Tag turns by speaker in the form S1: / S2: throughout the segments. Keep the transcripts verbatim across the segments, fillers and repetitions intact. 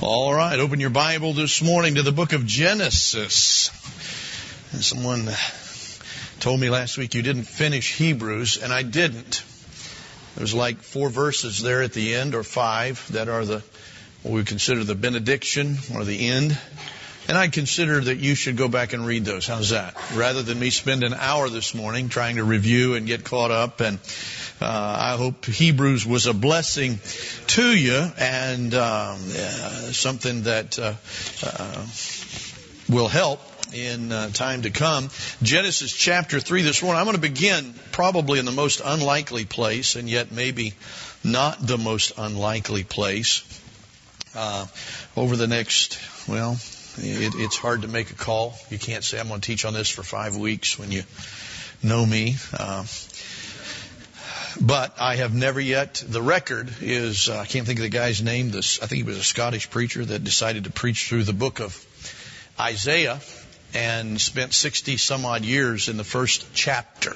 S1: All right, open your Bible this morning to the book of Genesis. Someone told me last week you didn't finish Hebrews, and I didn't. There's like four verses there at the end, or five, that are the what we consider the benediction, or the end. And I consider that you should go back and read those. How's that? Rather than me spend an hour this morning trying to review and get caught up. And uh, I hope Hebrews was a blessing to you and um, uh, something that uh, uh, will help in uh, time to come. Genesis chapter three this morning. I'm going to begin probably in the most unlikely place, and yet maybe not the most unlikely place. Uh, over the next, well... It, it's hard to make a call. You can't say, I'm going to teach on this for five weeks when you know me. Uh, but I have never yet, the record is, uh, I can't think of the guy's name. This, I think he was a Scottish preacher that decided to preach through the book of Isaiah and spent sixty some odd years in the first chapter.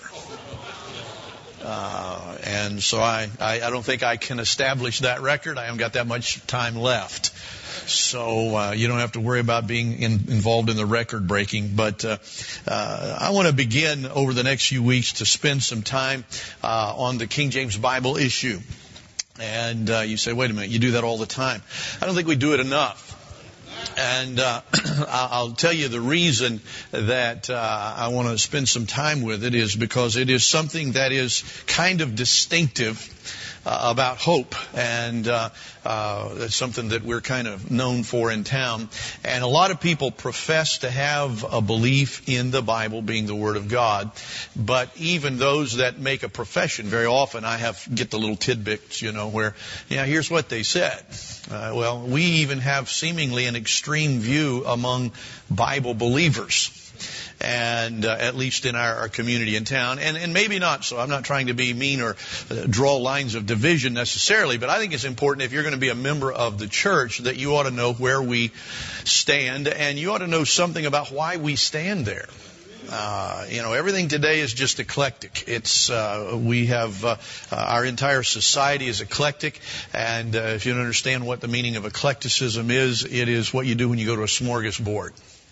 S1: Uh, and so I, I, I don't think I can establish that record. I haven't got that much time left. So uh, you don't have to worry about being in, involved in the record breaking. But uh, uh, I want to begin over the next few weeks to spend some time uh, on the King James Bible issue. And uh, you say, wait a minute, you do that all the time. I don't think we do it enough. And uh, I'll tell you the reason that uh, I want to spend some time with it is because it is something that is kind of distinctive Uh, about hope, and uh, uh, that's something that we're kind of known for in town. And a lot of people profess to have a belief in the Bible being the Word of God, but even those that make a profession, very often I have get the little tidbits, you know, where, yeah, here's what they said. Uh, well, we even have seemingly an extreme view among Bible believers. And uh, at least in our, our community in town, and, and maybe not so. I'm not trying to be mean or uh, draw lines of division necessarily, but I think it's important if you're going to be a member of the church that you ought to know where we stand, and you ought to know something about why we stand there. Uh, you know, everything today is just eclectic. It's uh, we have uh, uh, our entire society is eclectic, and uh, if you don't understand what the meaning of eclecticism is, it is what you do when you go to a smorgasbord.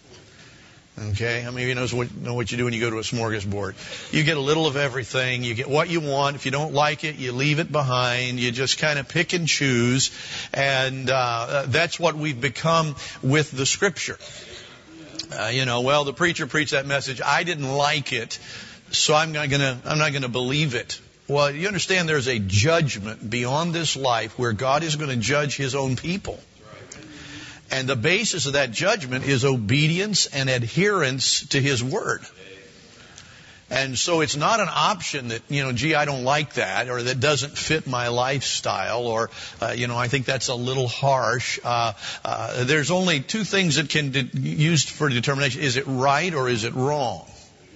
S1: Okay, how many of you knows what, know what you do when you go to a smorgasbord? You get a little of everything. You get what you want. If you don't like it, you leave it behind. You just kind of pick and choose. And uh, that's what we've become with the Scripture. Uh, you know, well, the preacher preached that message. I didn't like it, so I'm not gonna I'm not gonna believe it. Well, you understand there's a judgment beyond this life where God is going to judge His own people. And the basis of that judgment is obedience and adherence to His Word. And so it's not an option that, you know, gee, I don't like that, or that doesn't fit my lifestyle, or, uh, you know, I think that's a little harsh. Uh, uh, there's only two things that can be used for determination. Is it right or is it wrong?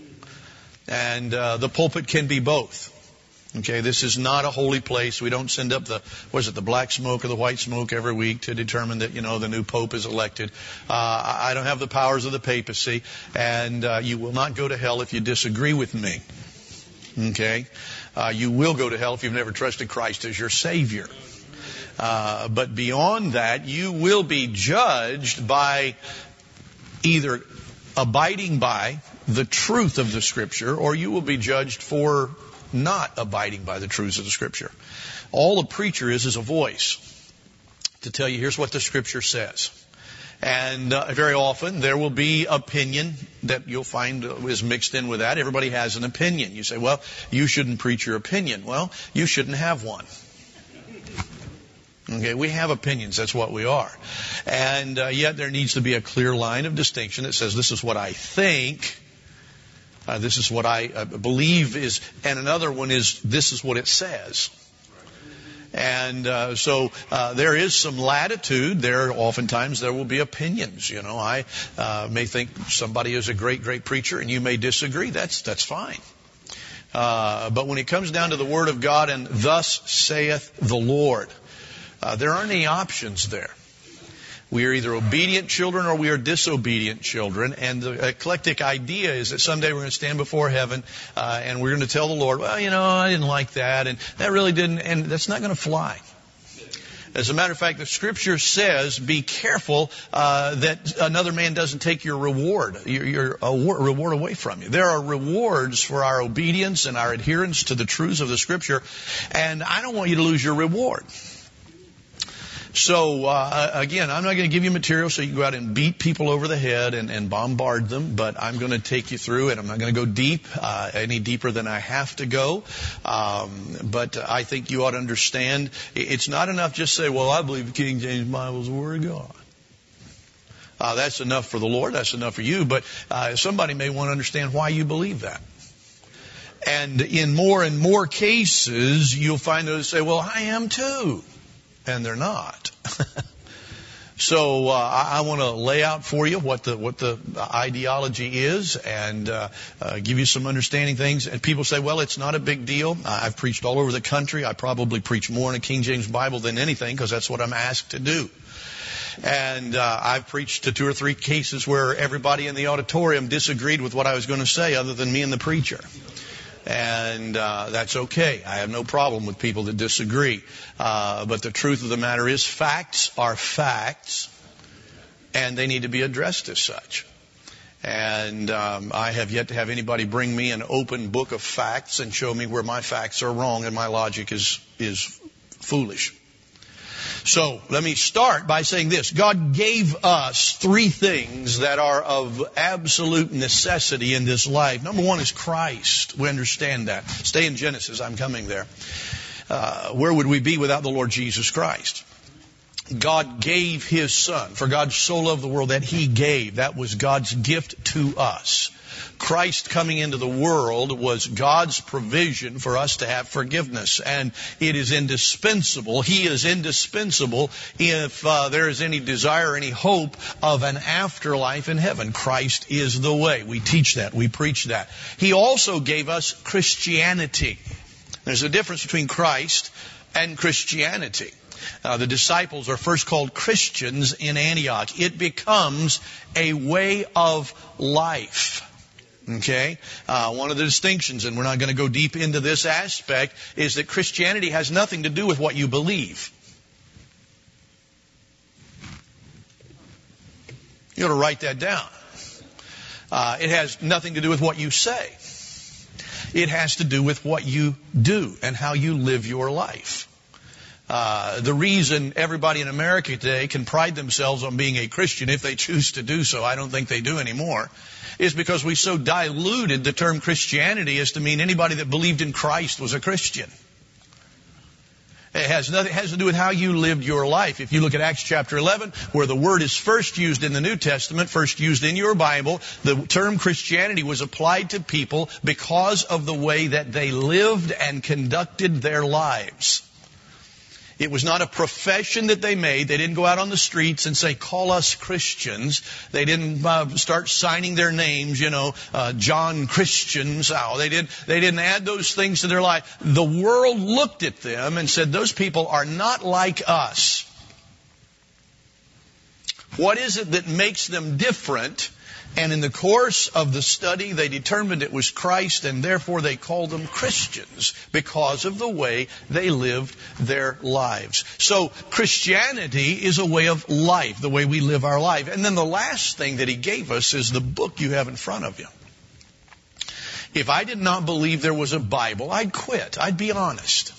S1: And uh, the pulpit can be both. Okay, this is not a holy place. We don't send up the, what is it, the black smoke or the white smoke every week to determine that, you know, the new pope is elected. Uh, I don't have the powers of the papacy, and uh, you will not go to hell if you disagree with me. Okay? Uh, you will go to hell if you've never trusted Christ as your Savior. Uh, but beyond that, you will be judged by either abiding by the truth of the Scripture, or you will be judged for not abiding by the truths of the Scripture. All a preacher is is a voice to tell you, here's what the Scripture says. And uh, very often there will be opinion that you'll find is mixed in with that. Everybody has an opinion. You say, well, you shouldn't preach your opinion. Well, you shouldn't have one. Okay, we have opinions. That's what we are. And uh, yet there needs to be a clear line of distinction that says, this is what I think. Uh, this is what I uh, believe is, and another one is, this is what it says. And uh, so uh, there is some latitude. There oftentimes there will be opinions. You know, I uh, may think somebody is a great, great preacher, and you may disagree. That's that's fine. Uh, but when it comes down to the Word of God and thus saith the Lord, uh, there aren't any options there. We are either obedient children or we are disobedient children. And the eclectic idea is that someday we're going to stand before heaven uh, and we're going to tell the Lord, well, you know, I didn't like that, and that really didn't, and that's not going to fly. As a matter of fact, the Scripture says, be careful uh, that another man doesn't take your reward, your, your uh, reward away from you. There are rewards for our obedience and our adherence to the truths of the Scripture, and I don't want you to lose your reward. So, uh, again, I'm not going to give you material so you can go out and beat people over the head and, and bombard them, but I'm going to take you through it. I'm not going to go deep, uh, any deeper than I have to go. Um, but I think you ought to understand it's not enough just say, well, I believe the King James Bible is the Word of God. Uh, that's enough for the Lord. That's enough for you. But uh, somebody may want to understand why you believe that. And in more and more cases, you'll find those say, well, I am too. And they're not. So uh, I, I want to lay out for you what the what the ideology is and uh, uh, give you some understanding things. And people say, well, it's not a big deal. I've preached all over the country. I probably preach more in a King James Bible than anything because that's what I'm asked to do. And uh, I've preached to two or three cases where everybody in the auditorium disagreed with what I was going to say other than me and the preacher. And uh, that's okay. I have no problem with people that disagree. Uh, but the truth of the matter is facts are facts, and they need to be addressed as such. And um, I have yet to have anybody bring me an open book of facts and show me where my facts are wrong and my logic is is foolish. So let me start by saying this. God gave us three things that are of absolute necessity in this life. Number one is Christ. We understand that. Stay in Genesis. I'm coming there. Uh, where would we be without the Lord Jesus Christ? God gave His Son. For God so loved the world that He gave. That was God's gift to us. Christ coming into the world was God's provision for us to have forgiveness. And it is indispensable. He is indispensable if uh, there is any desire, any hope of an afterlife in heaven. Christ is the way. We teach that. We preach that. He also gave us Christianity. There's a difference between Christ and Christianity. Uh, the disciples are first called Christians in Antioch. It becomes a way of life. Okay? Uh, one of the distinctions, and we're not going to go deep into this aspect, is that Christianity has nothing to do with what you believe. You ought to write that down. Uh, it has nothing to do with what you say. It has to do with what you do and how you live your life. Uh, the reason everybody in America today can pride themselves on being a Christian, if they choose to do so, I don't think they do anymore, is because we so diluted the term Christianity as to mean anybody that believed in Christ was a Christian. It has nothing, it has to do with how you lived your life. If you look at Acts chapter eleven, where the word is first used in the New Testament, first used in your Bible, the term Christianity was applied to people because of the way that they lived and conducted their lives. It was not a profession that they made. They didn't go out on the streets and say, call us Christians. They didn't uh, start signing their names, you know, uh, John Christians. Oh, they didn't, they didn't add those things to their life. The world looked at them and said, those people are not like us. What is it that makes them different? And in the course of the study, they determined it was Christ, and therefore they called them Christians because of the way they lived their lives. So Christianity is a way of life, the way we live our life. And then the last thing that He gave us is the book you have in front of you. If I did not believe there was a Bible, I'd quit. I'd be honest.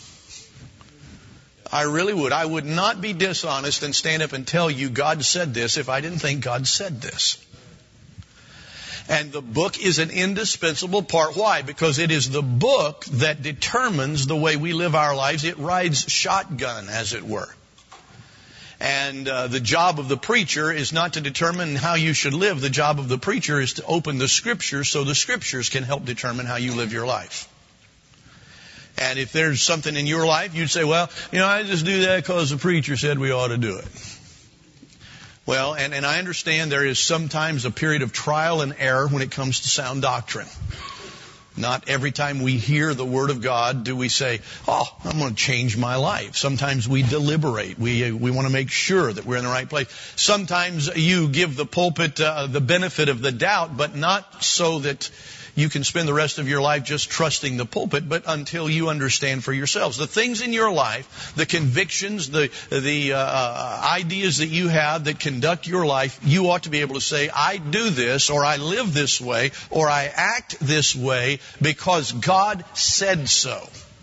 S1: I really would. I would not be dishonest and stand up and tell you God said this if I didn't think God said this. And the book is an indispensable part. Why? Because it is the book that determines the way we live our lives. It rides shotgun, as it were. And uh, the job of the preacher is not to determine how you should live. The job of the preacher is to open the Scriptures so the Scriptures can help determine how you live your life. And if there's something in your life, you'd say, well, you know, I just do that because the preacher said we ought to do it. Well, and, and I understand there is sometimes a period of trial and error when it comes to sound doctrine. Not every time we hear the Word of God do we say, oh, I'm going to change my life. Sometimes we deliberate. We we want to make sure that we're in the right place. Sometimes you give the pulpit uh, the benefit of the doubt, but not so that you can spend the rest of your life just trusting the pulpit, but until you understand for yourselves. The things in your life, the convictions, the, the uh, ideas that you have that conduct your life, you ought to be able to say, I do this, or I live this way, or I act this way because God said so.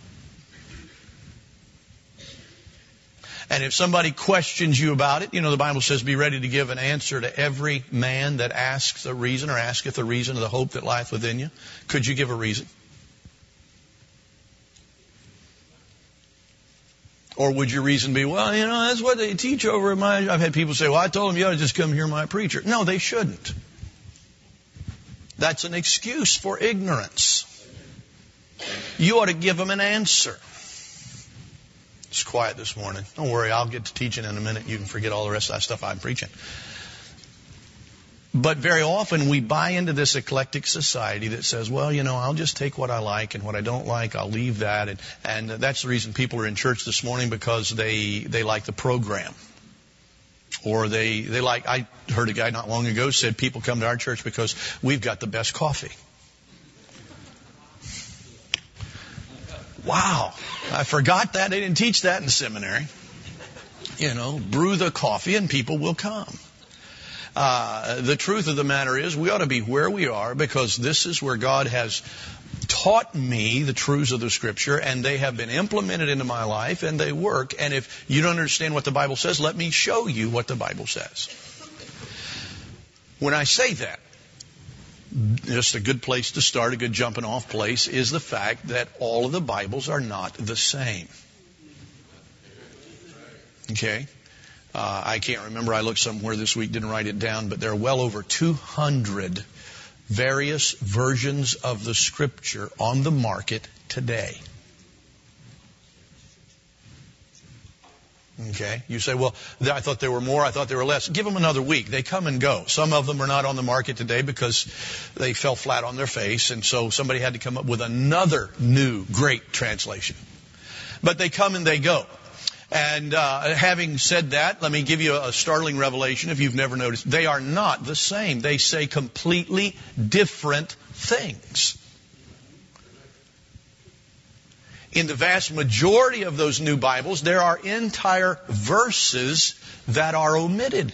S1: And if somebody questions you about it, you know, the Bible says, be ready to give an answer to every man that asks a reason or asketh a reason of the hope that lieth within you. Could you give a reason? Or would your reason be, well, you know, that's what they teach over at my... I've had people say, well, I told them you ought to just come hear my preacher. No, they shouldn't. That's an excuse for ignorance. You ought to give them an answer. It's quiet this morning. Don't worry, I'll get to teaching in a minute. You can forget all the rest of that stuff I'm preaching. But very often we buy into this eclectic society that says, well, you know, I'll just take what I like, and what I don't like, I'll leave that. And, and that's the reason people are in church this morning, because they, they like the program. Or they, they like, I heard a guy not long ago said people come to our church because we've got the best coffee. Wow. I forgot that. They didn't teach that in seminary. You know, brew the coffee and people will come. Uh, the truth of the matter is we ought to be where we are, because this is where God has taught me the truths of the Scripture, and they have been implemented into my life, and they work. And if you don't understand what the Bible says, let me show you what the Bible says. When I say that, just a good place to start, a good jumping off place, is the fact that all of the Bibles are not the same. Okay? Uh, I can't remember. I looked somewhere this week, didn't write it down, but there are well over two hundred various versions of the Scripture on the market today. Okay? You say, well, I thought there were more, I thought there were less. Give them another week. They come and go. Some of them are not on the market today because they fell flat on their face, and so somebody had to come up with another new great translation. But they come and they go. And uh, having said that, let me give you a, a startling revelation if you've never noticed. They are not the same. They say completely different things. In the vast majority of those new Bibles, there are entire verses that are omitted.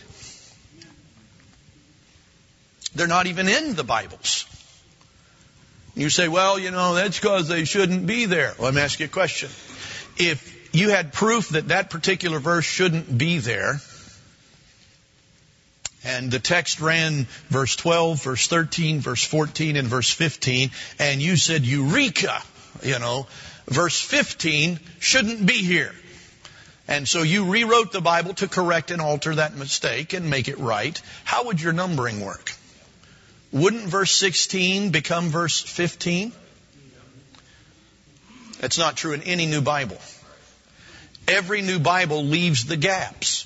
S1: They're not even in the Bibles. You say, well, you know, that's because they shouldn't be there. Well, let me ask you a question. If you had proof that that particular verse shouldn't be there, and the text ran verse twelve, verse thirteen, verse fourteen, and verse fifteen, and you said, Eureka, you know, verse fifteen shouldn't be here. And so you rewrote the Bible to correct and alter that mistake and make it right. How would your numbering work? Wouldn't verse sixteen become verse fifteen? That's not true in any new Bible. Every new Bible leaves the gaps.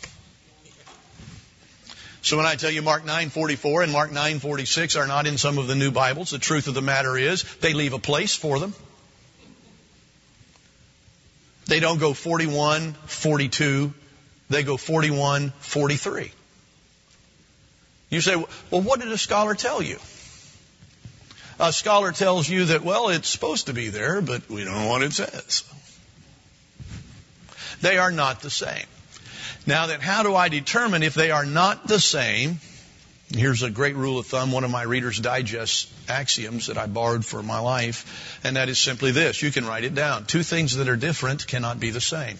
S1: So when I tell you Mark nine forty-four and Mark nine forty-six are not in some of the new Bibles, the truth of the matter is they leave a place for them. They don't go forty-one, forty-two. They go forty-one, forty-three. You say, well, what did a scholar tell you? A scholar tells you that, well, it's supposed to be there, but we don't know what it says. They are not the same. Now then, how do I determine if they are not the same? Here's a great rule of thumb, one of my Reader's Digest axioms that I borrowed for my life, and that is simply this. You can write it down. Two things that are different cannot be the same.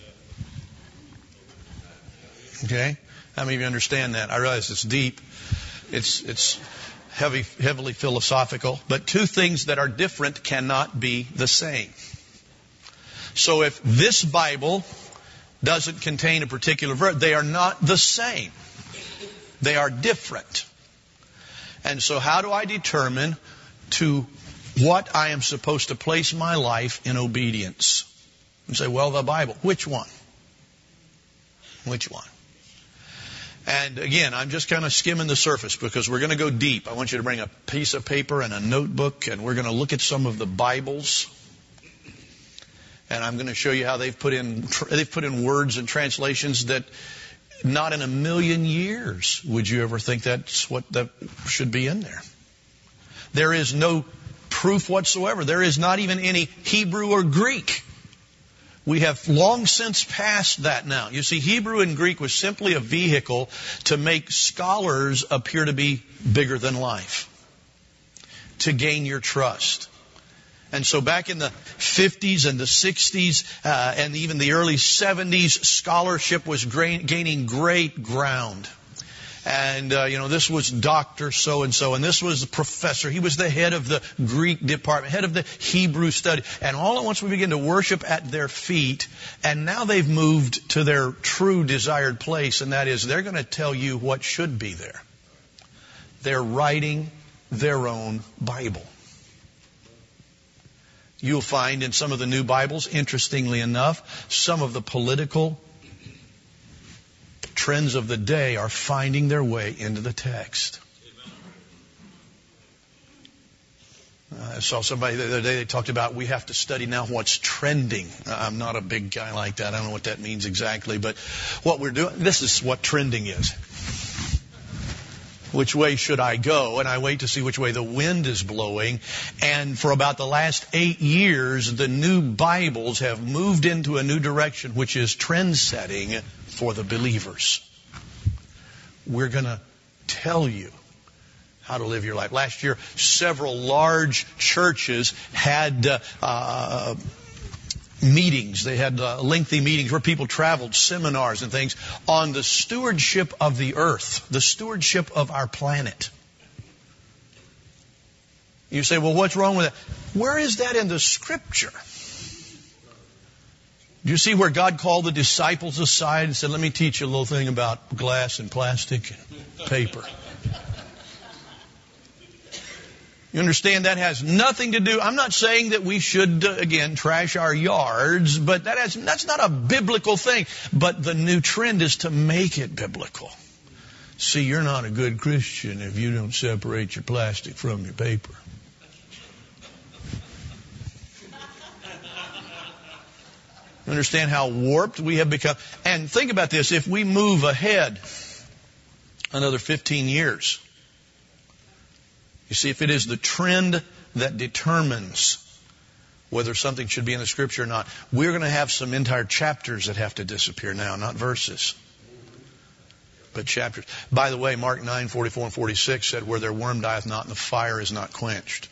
S1: Okay? How many of you understand that? I realize it's deep. It's it's heavy, heavily philosophical. But two things that are different cannot be the same. So if this Bible doesn't contain a particular verse, they are not the same. They are different. And so how do I determine to what I am supposed to place my life in obedience? You say, well, the Bible. Which one? Which one? And again, I'm just kind of skimming the surface because we're going to go deep. I want you to bring a piece of paper and a notebook, and we're going to look at some of the Bibles. And I'm going to show you how they've put in they've put in words and translations that not in a million years would you ever think that's what that should be in there. There is no proof whatsoever. There is not even any Hebrew or Greek. We have long since passed that now. You see, Hebrew and Greek was simply a vehicle to make scholars appear to be bigger than life, to gain your trust. And so back in the fifties and the sixties uh, and even the early seventies, scholarship was gra- gaining great ground. And, uh, you know, this was Doctor so-and-so, and this was the professor. He was the head of the Greek department, head of the Hebrew study. And all at once we begin to worship at their feet, and now they've moved to their true desired place, and that is they're going to tell you what should be there. They're writing their own Bible. You'll find in some of the new Bibles, interestingly enough, some of the political trends of the day are finding their way into the text. Uh, I saw somebody the other day, they talked about we have to study now what's trending. I'm not a big guy like that. I don't know what that means exactly. But what we're doing, this is what trending is. Which way should I go? And I wait to see which way the wind is blowing. And for about the last eight years, the new Bibles have moved into a new direction, which is trend setting for the believers. We're going to tell you how to live your life. Last year, several large churches had uh, uh, meetings. They had uh, lengthy meetings where people traveled, seminars and things on the stewardship of the earth, the stewardship of our planet. You say, well, what's wrong with that? Where is that in the Scripture? Do you see where God called the disciples aside and said, let me teach you a little thing about glass and plastic and paper? You understand that has nothing to do, I'm not saying that we should, uh, again, trash our yards, but that has, that's not a biblical thing. But the new trend is to make it biblical. See, you're not a good Christian if you don't separate your plastic from your paper. Understand how warped we have become. And think about this. If we move ahead another fifteen years, you see, if it is the trend that determines whether something should be in the Scripture or not, we're going to have some entire chapters that have to disappear now, not verses, but chapters. By the way, Mark nine, forty-four and forty-six said, where their worm dieth not and the fire is not quenched.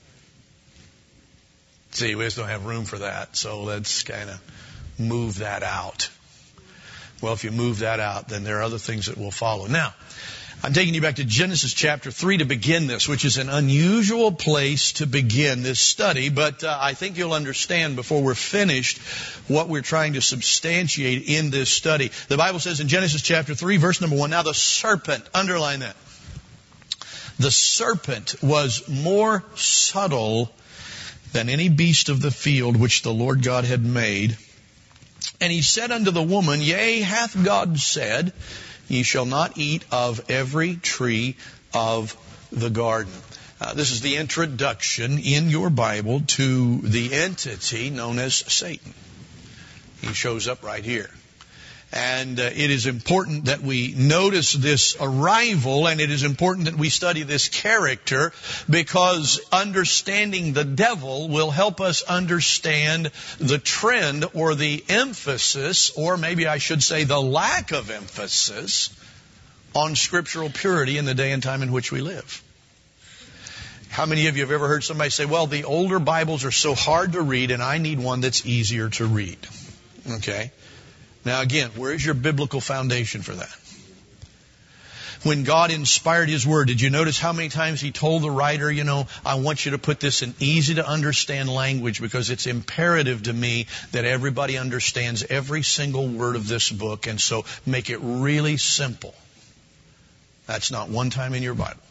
S1: See, we just don't have room for that, so let's kind of move that out. Well, if you move that out, then there are other things that will follow. Now, I'm taking you back to Genesis chapter three to begin this, which is an unusual place to begin this study, but uh, I think you'll understand before we're finished what we're trying to substantiate in this study. The Bible says in Genesis chapter three, verse number one, now the serpent, underline that. The serpent was more subtle than any beast of the field which the Lord God had made. And he said unto the woman, yea, hath God said, ye shall not eat of every tree of the garden. Uh, this is the introduction in your Bible to the entity known as Satan. He shows up right here. And uh, it is important that we notice this arrival, and it is important that we study this character, because understanding the devil will help us understand the trend or the emphasis, or maybe I should say the lack of emphasis, on scriptural purity in the day and time in which we live. How many of you have ever heard somebody say, well, the older Bibles are so hard to read, and I need one that's easier to read? Okay. Now again, where is your biblical foundation for that? When God inspired His Word, did you notice how many times He told the writer, you know, I want you to put this in easy to understand language because it's imperative to me that everybody understands every single word of this book, and so make it really simple. That's not one time in your Bible.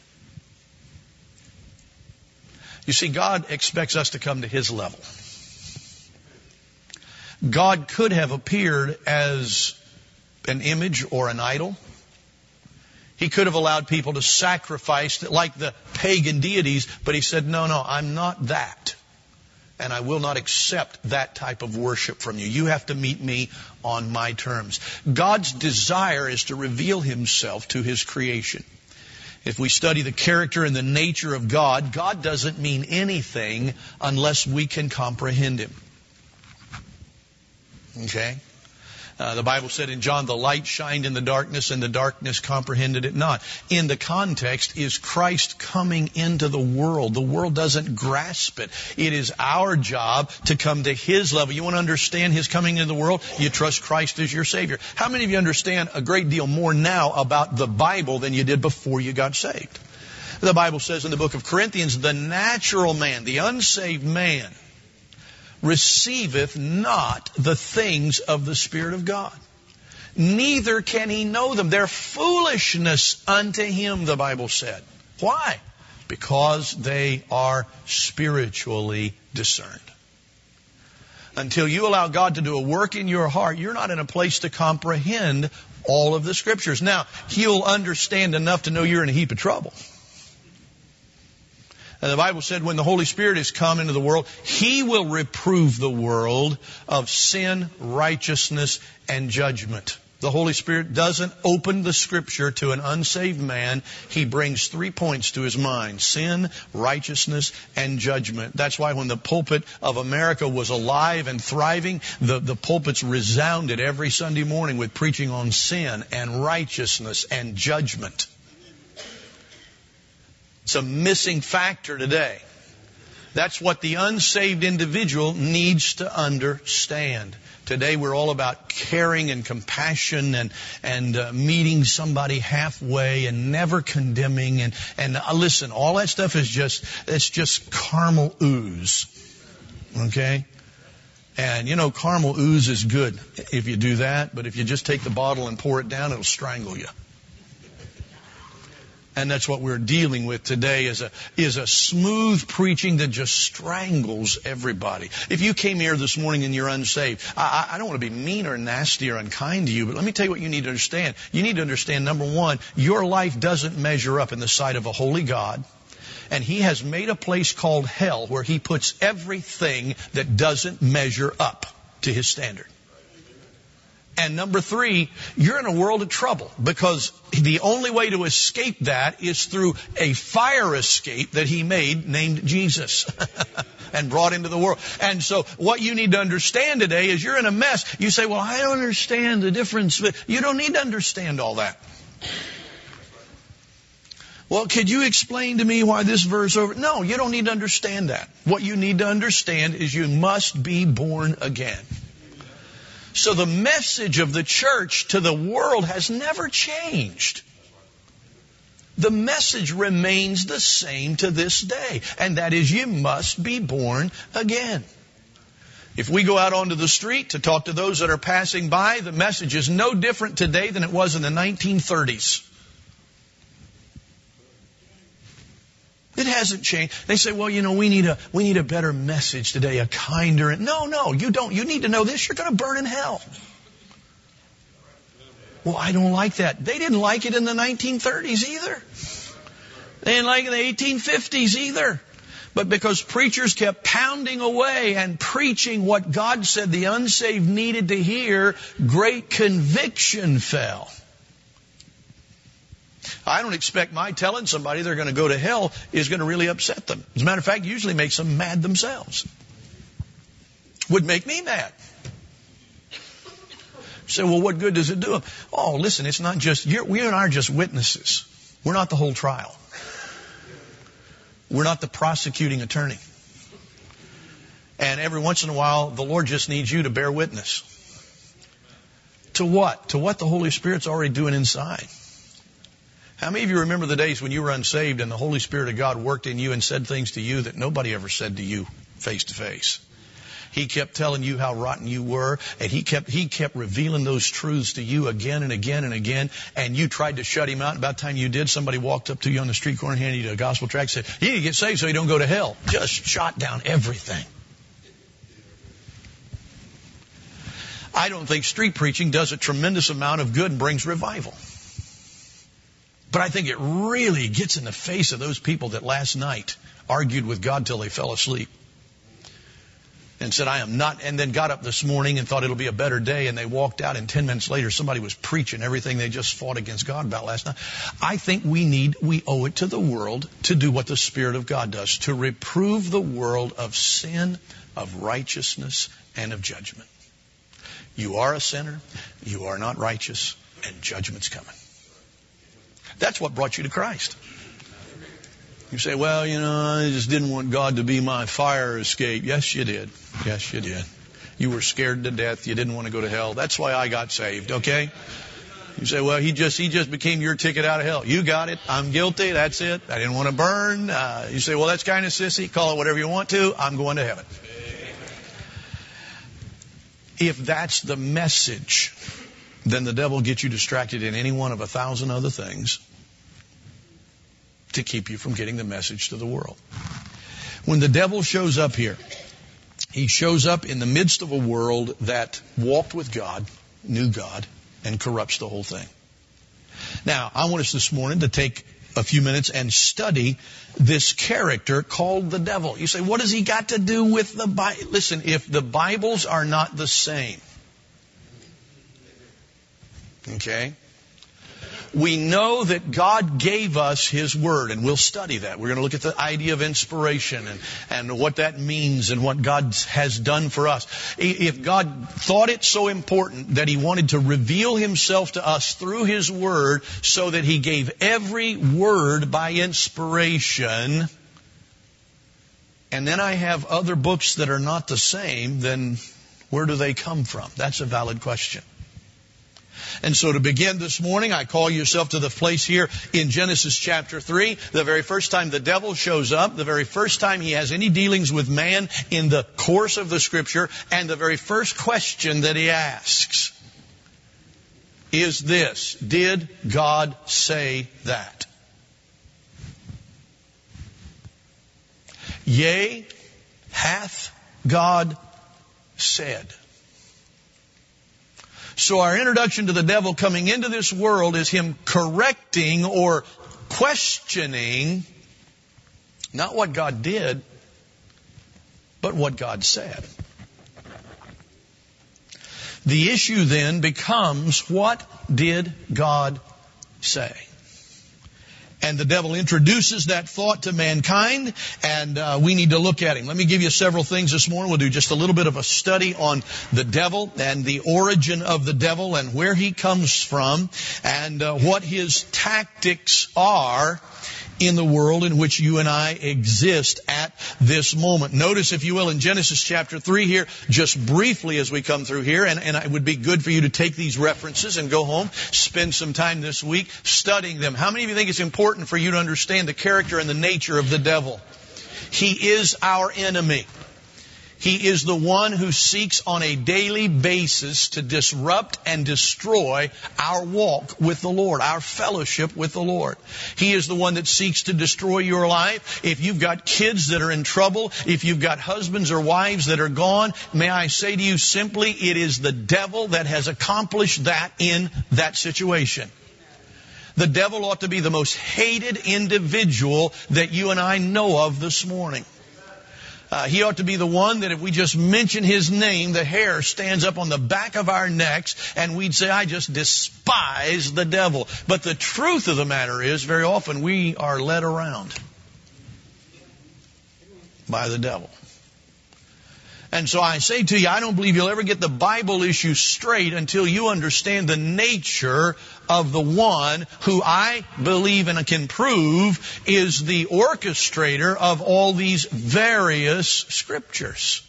S1: You see, God expects us to come to His level. God could have appeared as an image or an idol. He could have allowed people to sacrifice like the pagan deities, but He said, no, no, I'm not that. And I will not accept that type of worship from you. You have to meet me on my terms. God's desire is to reveal Himself to His creation. If we study the character and the nature of God, God doesn't mean anything unless we can comprehend Him. Okay? Uh, the Bible said in John, the light shined in the darkness and the darkness comprehended it not. In the context is Christ coming into the world. The world doesn't grasp it. It is our job to come to His level. You want to understand His coming into the world? You trust Christ as your Savior. How many of you understand a great deal more now about the Bible than you did before you got saved? The Bible says in the book of Corinthians, the natural man, the unsaved man, receiveth not the things of the Spirit of God. Neither can he know them. They're foolishness unto him, the Bible said. Why? Because they are spiritually discerned. Until you allow God to do a work in your heart, you're not in a place to comprehend all of the Scriptures. Now, He'll understand enough to know you're in a heap of trouble. And the Bible said when the Holy Spirit has come into the world, He will reprove the world of sin, righteousness, and judgment. The Holy Spirit doesn't open the Scripture to an unsaved man. He brings three points to his mind: sin, righteousness, and judgment. That's why when the pulpit of America was alive and thriving, the, the pulpits resounded every Sunday morning with preaching on sin and righteousness and judgment. It's a missing factor today. That's what the unsaved individual needs to understand. Today we're all about caring and compassion and and uh, meeting somebody halfway and never condemning. And, and uh, listen, all that stuff is just, it's just caramel ooze. Okay? And you know, caramel ooze is good if you do that, but if you just take the bottle and pour it down, it'll strangle you. And that's what we're dealing with today is a, is a smooth preaching that just strangles everybody. If you came here this morning and you're unsaved, I, I don't want to be mean or nasty or unkind to you, but let me tell you what you need to understand. You need to understand, number one, your life doesn't measure up in the sight of a holy God. And He has made a place called hell where He puts everything that doesn't measure up to His standard. And number three, you're in a world of trouble because the only way to escape that is through a fire escape that He made named Jesus and brought into the world. And so what you need to understand today is you're in a mess. You say, well, I don't understand the difference. You don't need to understand all that. Well, could you explain to me why this verse over? No, you don't need to understand that. What you need to understand is you must be born again. So the message of the church to the world has never changed. The message remains the same to this day, and that is you must be born again. If we go out onto the street to talk to those that are passing by, the message is no different today than it was in the nineteen thirties. It hasn't changed. They say, well, you know, we need a we need a better message today, a kinder. No, no, you don't. You need to know this. You're going to burn in hell. Well, I don't like that. They didn't like it in the nineteen thirties either. They didn't like it in the eighteen fifties either. But because preachers kept pounding away and preaching what God said the unsaved needed to hear, great conviction fell. I don't expect my telling somebody they're going to go to hell is going to really upset them. As a matter of fact, it usually makes them mad themselves. Would make me mad. Say, well, what good does it do them? Oh, listen, it's not just, you're, we and I are just witnesses. We're not the whole trial. We're not the prosecuting attorney. And every once in a while, the Lord just needs you to bear witness. To what? To what the Holy Spirit's already doing inside. How many of you remember the days when you were unsaved and the Holy Spirit of God worked in you and said things to you that nobody ever said to you face to face? He kept telling you how rotten you were, and he kept he kept revealing those truths to you again and again and again, and you tried to shut him out. And about the time you did, somebody walked up to you on the street corner and handed you a gospel tract and said, you need to get saved so you don't go to hell. Just shot down everything. I don't think street preaching does a tremendous amount of good and brings revival. But I think it really gets in the face of those people that last night argued with God till they fell asleep. and said, I am not, and then got up this morning and thought it'll be a better day, and they walked out, and ten minutes later somebody was preaching everything they just fought against God about last night. I think we need, we owe it to the world to do what the Spirit of God does, to reprove the world of sin, of righteousness, and of judgment. You are a sinner, you are not righteous, and judgment's coming. That's what brought you to Christ. You say, well, you know, I just didn't want God to be my fire escape. Yes, you did. Yes, you did. You were scared to death. You didn't want to go to hell. That's why I got saved, okay? You say, well, he just he just became your ticket out of hell. You got it. I'm guilty. That's it. I didn't want to burn. Uh, you say, well, that's kind of sissy. Call it whatever you want to. I'm going to heaven. If that's the message, then the devil gets you distracted in any one of a thousand other things to keep you from getting the message to the world. When the devil shows up here, he shows up in the midst of a world that walked with God, knew God, and corrupts the whole thing. Now, I want us this morning to take a few minutes and study this character called the devil. You say, what has he got to do with the Bible? Listen, if the Bibles are not the same, okay? We know that God gave us His Word, and we'll study that. We're going to look at the idea of inspiration and, and what that means and what God has done for us. If God thought it so important that He wanted to reveal Himself to us through His Word so that He gave every word by inspiration, and then I have other books that are not the same, then where do they come from? That's a valid question. And so to begin this morning, I call yourself to the place here in Genesis chapter three, the very first time the devil shows up, the very first time he has any dealings with man in the course of the Scripture, and the very first question that he asks is this: did God say that? Yea, hath God said. So our introduction to the devil coming into this world is him correcting or questioning not what God did, but what God said. The issue then becomes, what did God say? And the devil introduces that thought to mankind, and uh, we need to look at him. Let me give you several things this morning. We'll do just a little bit of a study on the devil and the origin of the devil and where he comes from and uh, what his tactics are in the world in which you and I exist at this moment. Notice, if you will, in Genesis chapter three here, just briefly as we come through here, and, and it would be good for you to take these references and go home, spend some time this week studying them. How many of you think it's important for you to understand the character and the nature of the devil? He is our enemy. He is the one who seeks on a daily basis to disrupt and destroy our walk with the Lord, our fellowship with the Lord. He is the one that seeks to destroy your life. If you've got kids that are in trouble, if you've got husbands or wives that are gone, may I say to you simply, it is the devil that has accomplished that in that situation. The devil ought to be the most hated individual that you and I know of this morning. Uh, he ought to be the one that if we just mention his name, the hair stands up on the back of our necks and we'd say, I just despise the devil. But the truth of the matter is, very often we are led around by the devil. And so I say to you, I don't believe you'll ever get the Bible issue straight until you understand the nature of the one who I believe and can prove is the orchestrator of all these various scriptures.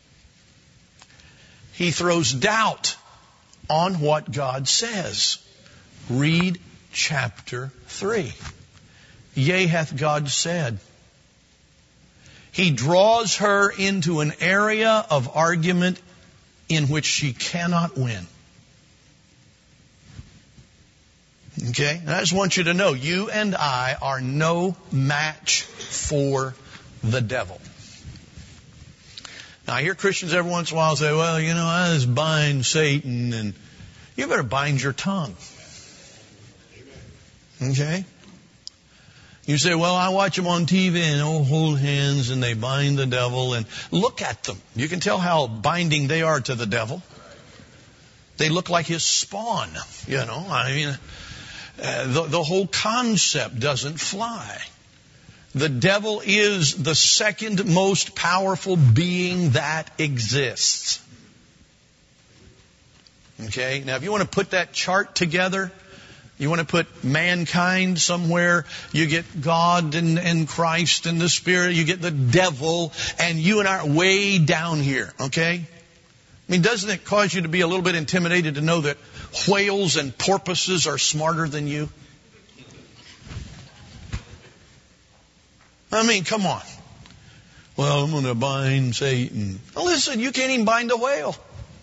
S1: He throws doubt on what God says. Read chapter three. Yea, hath God said. He draws her into an area of argument in which she cannot win. Okay? And I just want you to know, you and I are no match for the devil. Now, I hear Christians every once in a while say, well, you know, I just bind Satan, and you better bind your tongue. Okay? You say, well, I watch them on T V and oh, hold hands and they bind the devil, and look at them. You can tell how binding they are to the devil. They look like his spawn, you know. I mean, uh, the, the whole concept doesn't fly. The devil is the second most powerful being that exists. Okay, now if you want to put that chart together, you want to put mankind somewhere, you get God and, and Christ and the Spirit, you get the devil, and you and I are way down here, okay? I mean, doesn't it cause you to be a little bit intimidated to know that whales and porpoises are smarter than you? I mean, come on. Well, I'm going to bind Satan. Well, listen, you can't even bind a whale.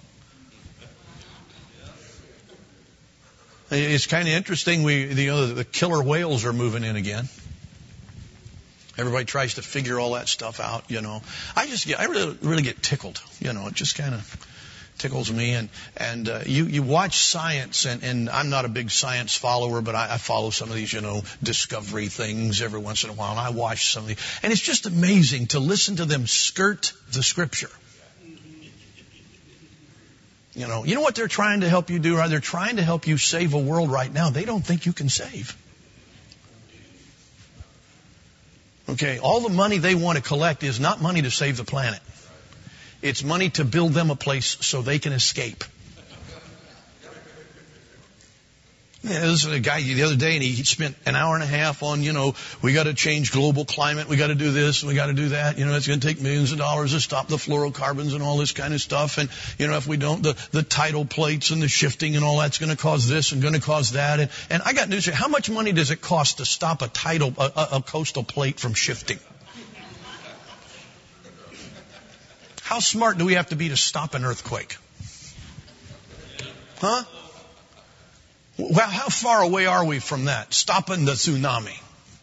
S1: It's kind of interesting. We, the, you know, the killer whales are moving in again. Everybody tries to figure all that stuff out, you know. I just get, I really, really get tickled, you know. It just kind of tickles me. And and uh, you you watch science, and, and I'm not a big science follower, but I, I follow some of these, you know, discovery things every once in a while. And I watch some of these, and it's just amazing to listen to them skirt the Scripture. You know, you know what they're trying to help you do? Right? They're trying to help you save a world right now they don't think you can save. Okay, all the money they want to collect is not money to save the planet. It's money to build them a place so they can escape. Yeah, this is a guy the other day, and he spent an hour and a half on, you know, we got to change global climate, we got to do this, we got to do that. You know, it's going to take millions of dollars to stop the fluorocarbons and all this kind of stuff. And, you know, if we don't, the, the tidal plates and the shifting and all that's going to cause this and going to cause that. And, and I got news for you. How much money does it cost to stop a tidal, a, a coastal plate from shifting? How smart do we have to be to stop an earthquake? Huh? Well, how far away are we from that? Stopping the tsunami.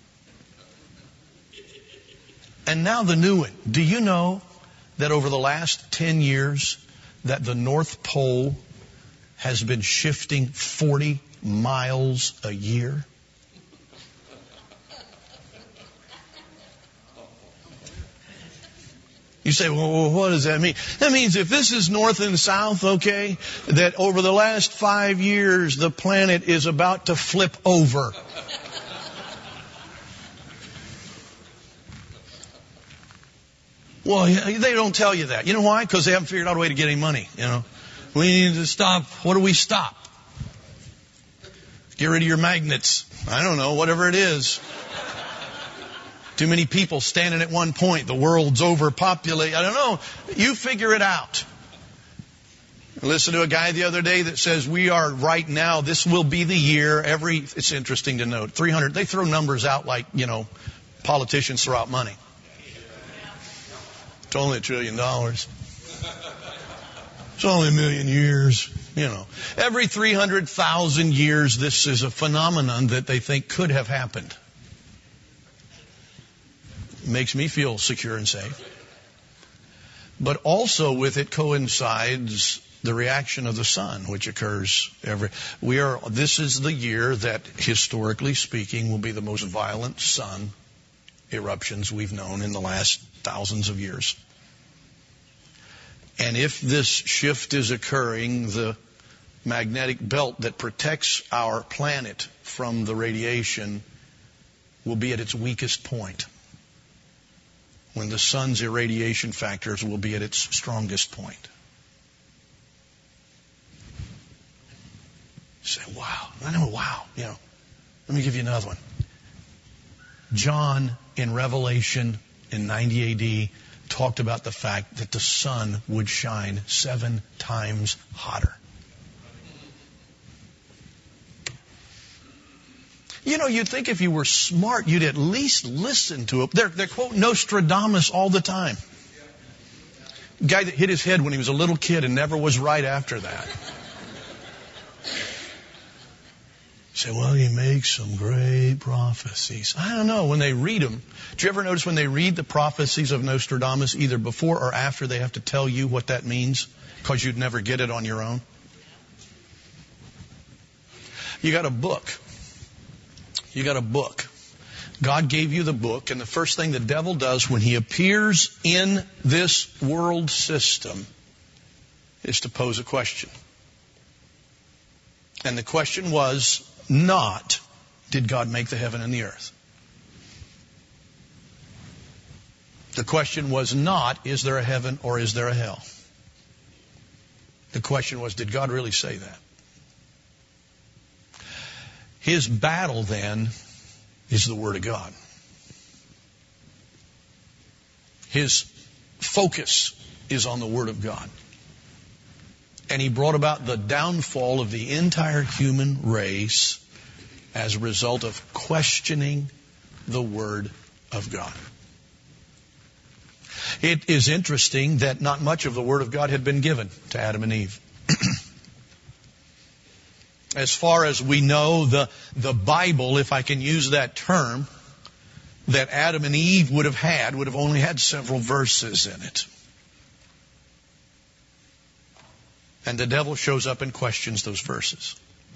S1: And now the new one. Do you know that over the last ten years that the North Pole has been shifting forty miles a year? You say, well, what does that mean? That means if this is north and south, okay, that over the last five years, the planet is about to flip over. Well, they don't tell you that. You know why? Because they haven't figured out a way to get any money, you know. We need to stop. What do we stop? Get rid of your magnets. I don't know, whatever it is. Too many people standing at one point. The world's overpopulated. I don't know. You figure it out. I listened to a guy the other day that says we are right now, this will be the year every, it's interesting to note, three hundred, they throw numbers out like, you know, politicians throw out money. It's only a trillion dollars. It's only a million years, you know. Every three hundred thousand years, this is a phenomenon that they think could have happened. Makes me feel secure and safe. But also with it coincides the reaction of the sun, which occurs every, we are, this is the year that historically speaking will be the most violent sun eruptions we've known in the last thousands of years. And if this shift is occurring, the magnetic belt that protects our planet from the radiation will be at its weakest point, when the sun's irradiation factors will be at its strongest point. You say, wow. I know, wow. You know, let me give you another one. John in Revelation in ninety A D talked about the fact that the sun would shine seven times hotter. You know, you'd think if you were smart, you'd at least listen to it. They're, they're quoting Nostradamus all the time. Guy that hit his head when he was a little kid and never was right after that. Say, well, he makes some great prophecies. I don't know. When they read them, do you ever notice when they read the prophecies of Nostradamus, either before or after, they have to tell you what that means? Because you'd never get it on your own. You got a book. You got a book God gave you the book, and the first thing the devil does when he appears in this world system is to pose a question. And the question was not, did God make the heaven and the earth? The question was not, is there a heaven or is there a hell? The question was, did God really say that? His battle then is the Word of God. His focus is on the Word of God. And he brought about the downfall of the entire human race as a result of questioning the Word of God. It is interesting that not much of the Word of God had been given to Adam and Eve. As far as we know, the, the Bible, if I can use that term, that Adam and Eve would have had, would have only had several verses in it. And the devil shows up and questions those verses.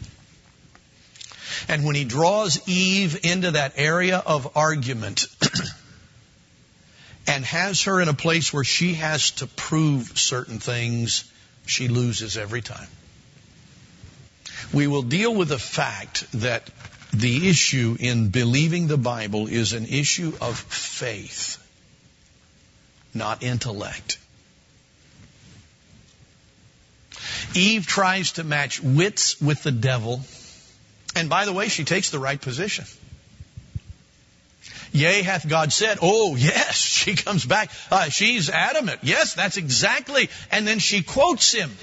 S1: And when he draws Eve into that area of argument and has her in a place where she has to prove certain things, she loses every time. We will deal with the fact that the issue in believing the Bible is an issue of faith, not intellect. Eve tries to match wits with the devil. And by the way, she takes the right position. Yea, hath God said. Oh, yes. She comes back. Uh, she's adamant. Yes, that's exactly. And then she quotes him.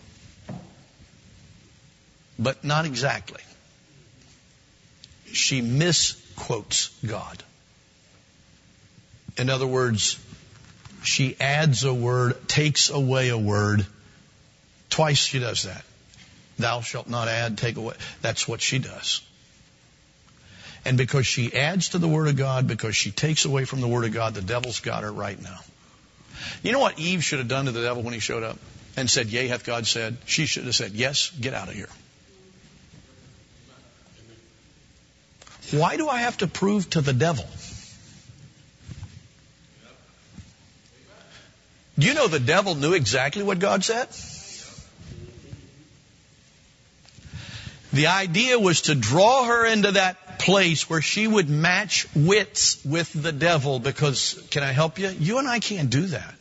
S1: But not exactly. She misquotes God. In other words, she adds a word, takes away a word. Twice she does that. Thou shalt not add, take away. That's what she does. And because she adds to the Word of God, because she takes away from the Word of God, the devil's got her right now. You know what Eve should have done to the devil when he showed up and said, yea, hath God said? She should have said, yes, get out of here. Why do I have to prove to the devil? Do you know the devil knew exactly what God said? The idea was to draw her into that place where she would match wits with the devil, because, can I help you? You and I can't do that.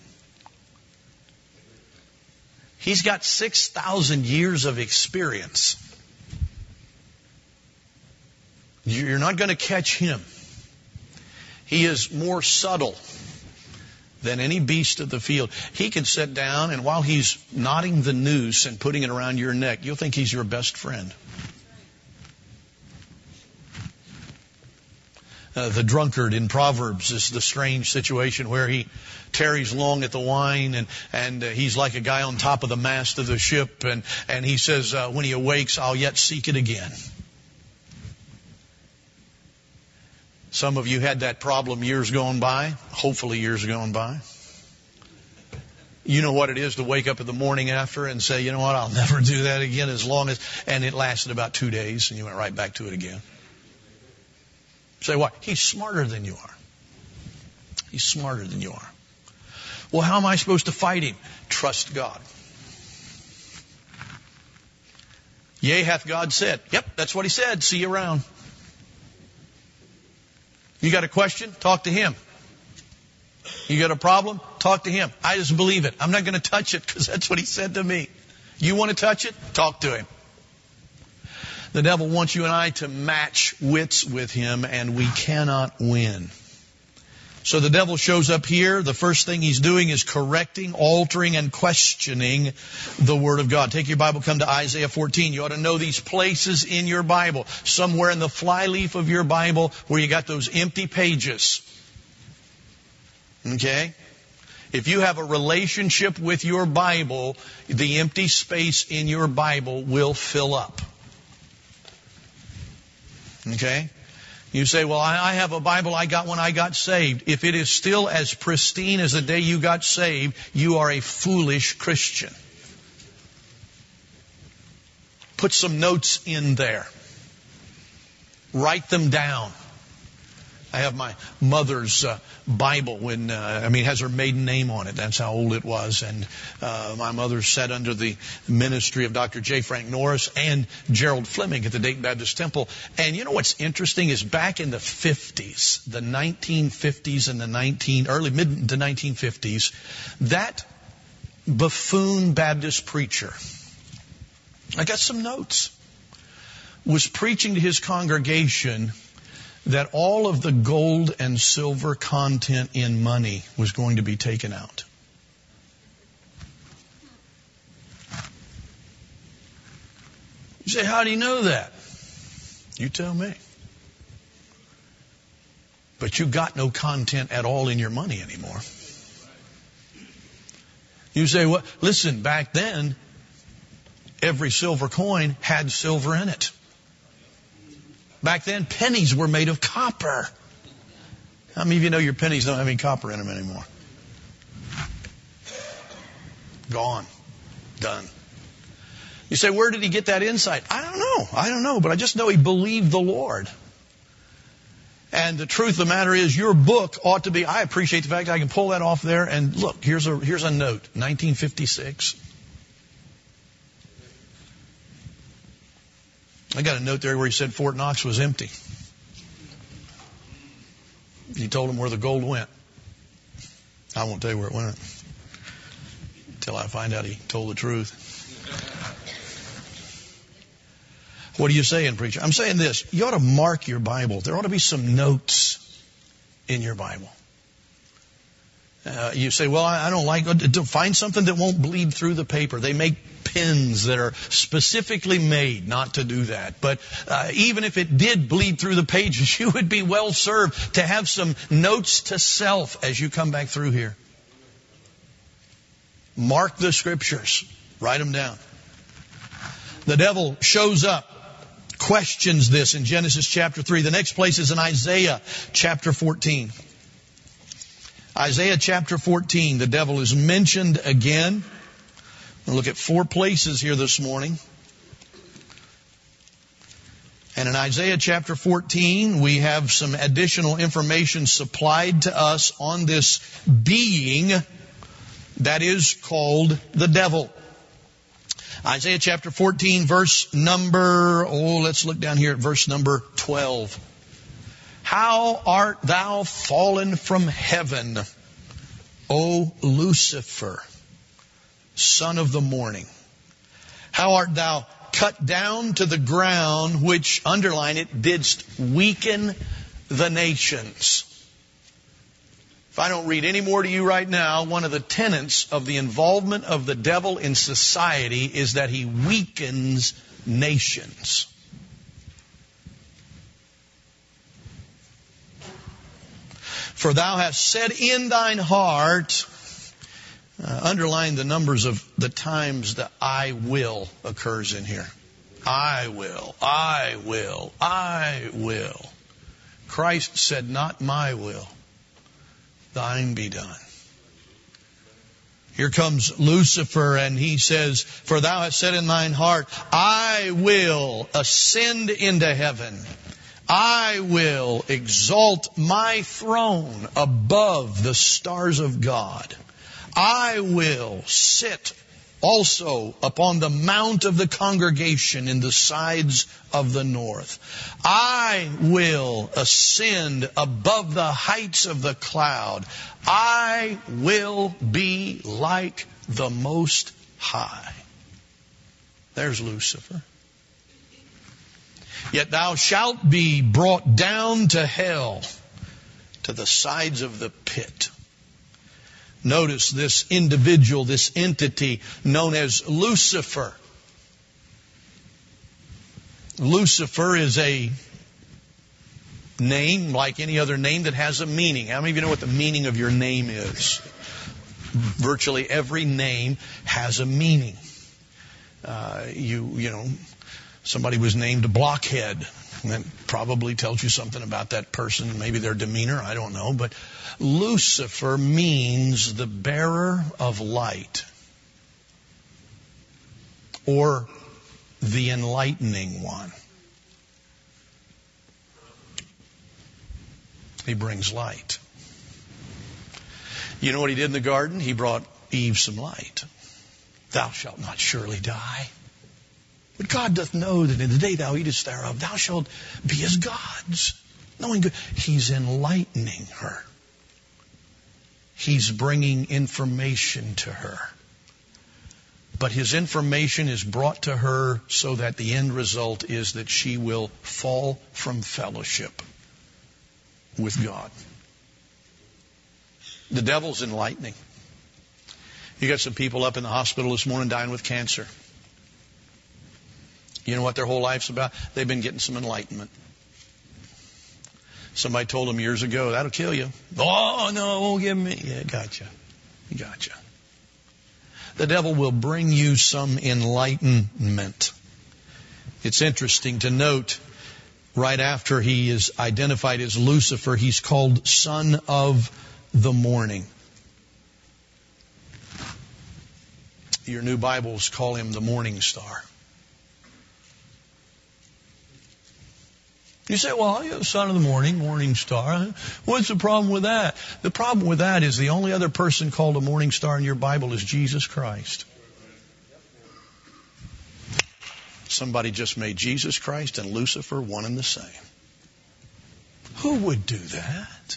S1: He's got six thousand years of experience. You're not going to catch him. He is more subtle than any beast of the field. He can sit down, and while he's knotting the noose and putting it around your neck, you'll think he's your best friend. Uh, the drunkard in Proverbs is the strange situation where he tarries long at the wine, and, and uh, he's like a guy on top of the mast of the ship, and, and he says, uh, when he awakes, I'll yet seek it again. Some of you had that problem years gone by, hopefully years gone by. You know what it is to wake up in the morning after and say, you know what, I'll never do that again as long as, and it lasted about two days and you went right back to it again. Say why? He's smarter than you are. He's smarter than you are. Well, how am I supposed to fight him? Trust God. Yea, hath God said. Yep, that's what he said. See you around. You got a question? Talk to him. You got a problem? Talk to him. I just believe it. I'm not going to touch it because that's what he said to me. You want to touch it? Talk to him. The devil wants you and I to match wits with him, and we cannot win. So the devil shows up here. The first thing he's doing is correcting, altering, and questioning the Word of God. Take your Bible, come to Isaiah fourteen. You ought to know these places in your Bible. Somewhere in the flyleaf of your Bible where you got those empty pages. Okay? If you have a relationship with your Bible, the empty space in your Bible will fill up. Okay? You say, well, I have a Bible I got when I got saved. If it is still as pristine as the day you got saved, you are a foolish Christian. Put some notes in there. Write them down. I have my mother's uh, Bible when, uh, I mean, it has her maiden name on it. That's how old it was. And uh, my mother sat under the ministry of Doctor J. Frank Norris and Gerald Fleming at the Dayton Baptist Temple. And you know what's interesting is back in the fifties, the nineteen fifties and the nineteen early mid to nineteen fifties, that buffoon Baptist preacher, I got some notes, was preaching to his congregation that all of the gold and silver content in money was going to be taken out. You say, how do you know that? You tell me. But you got no content at all in your money anymore. You say, well, listen, back then, every silver coin had silver in it. Back then, pennies were made of copper. How many of you know your pennies don't have any copper in them anymore? Gone. Done. You say, where did he get that insight? I don't know. I don't know. But I just know he believed the Lord. And the truth of the matter is, your book ought to be, I appreciate the fact that I can pull that off there. And look, here's a, here's a note. nineteen fifty-six. I got a note there where he said Fort Knox was empty. He told him where the gold went. I won't tell you where it went until I find out he told the truth. What are you saying, preacher? I'm saying this. You ought to mark your Bible. There ought to be some notes in your Bible. Uh, you say, well, I, I don't like to find something that won't bleed through the paper. They make pens that are specifically made not to do that. But uh, even if it did bleed through the pages, you would be well served to have some notes to self as you come back through here. Mark the scriptures. Write them down. The devil shows up, questions this in Genesis chapter three. The next place is in Isaiah chapter fourteen. Isaiah chapter fourteen, the devil is mentioned again. We'll look at four places here this morning. And in Isaiah chapter fourteen, we have some additional information supplied to us on this being that is called the devil. Isaiah chapter fourteen, verse number, oh, let's look down here at verse number twelve. How art thou fallen from heaven, O Lucifer, son of the morning? How art thou cut down to the ground, which, underline it, didst weaken the nations. If I don't read any more to you right now, one of the tenets of the involvement of the devil in society is that he weakens nations. For thou hast said in thine heart, uh, underline the numbers of the times the I will occurs in here. I will, I will, I will. Christ said, not my will, thine be done. Here comes Lucifer, and he says, for thou hast said in thine heart, I will ascend into heaven. I will exalt my throne above the stars of God. I will sit also upon the mount of the congregation in the sides of the north. I will ascend above the heights of the cloud. I will be like the Most High. There's Lucifer. Yet thou shalt be brought down to hell, to the sides of the pit. Notice this individual, this entity known as Lucifer. Lucifer is a name like any other name that has a meaning. How many of you know what the meaning of your name is? Virtually every name has a meaning. Uh, you, you know... Somebody was named a blockhead. That probably tells you something about that person, maybe their demeanor, I don't know. But Lucifer means the bearer of light, or the enlightening one. He brings light. You know what he did in the garden? He brought Eve some light. Thou shalt not surely die. But God doth know that in the day thou eatest thereof, thou shalt be as gods, knowing good. He's enlightening her. He's bringing information to her. But his information is brought to her so that the end result is that she will fall from fellowship with God. The devil's enlightening. You got some people up in the hospital this morning dying with cancer. You know what their whole life's about? They've been getting some enlightenment. Somebody told them years ago, that'll kill you. Oh, no, won't give me. Yeah, gotcha. Gotcha. The devil will bring you some enlightenment. It's interesting to note, right after he is identified as Lucifer, he's called Son of the Morning. Your new Bibles call him the Morning Star. You say, well, you're the son of the morning, morning star. What's the problem with that? The problem with that is the only other person called a morning star in your Bible is Jesus Christ. Somebody just made Jesus Christ and Lucifer one and the same. Who would do that?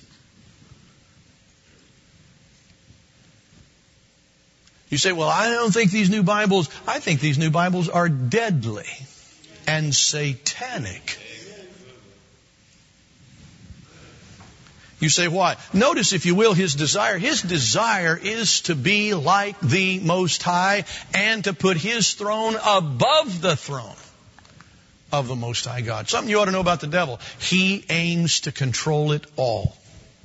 S1: You say, well, I don't think these new Bibles, I think these new Bibles are deadly and satanic. You say, why? Notice, if you will, his desire. His desire is to be like the Most High and to put his throne above the throne of the Most High God. Something you ought to know about the devil. He aims to control it all.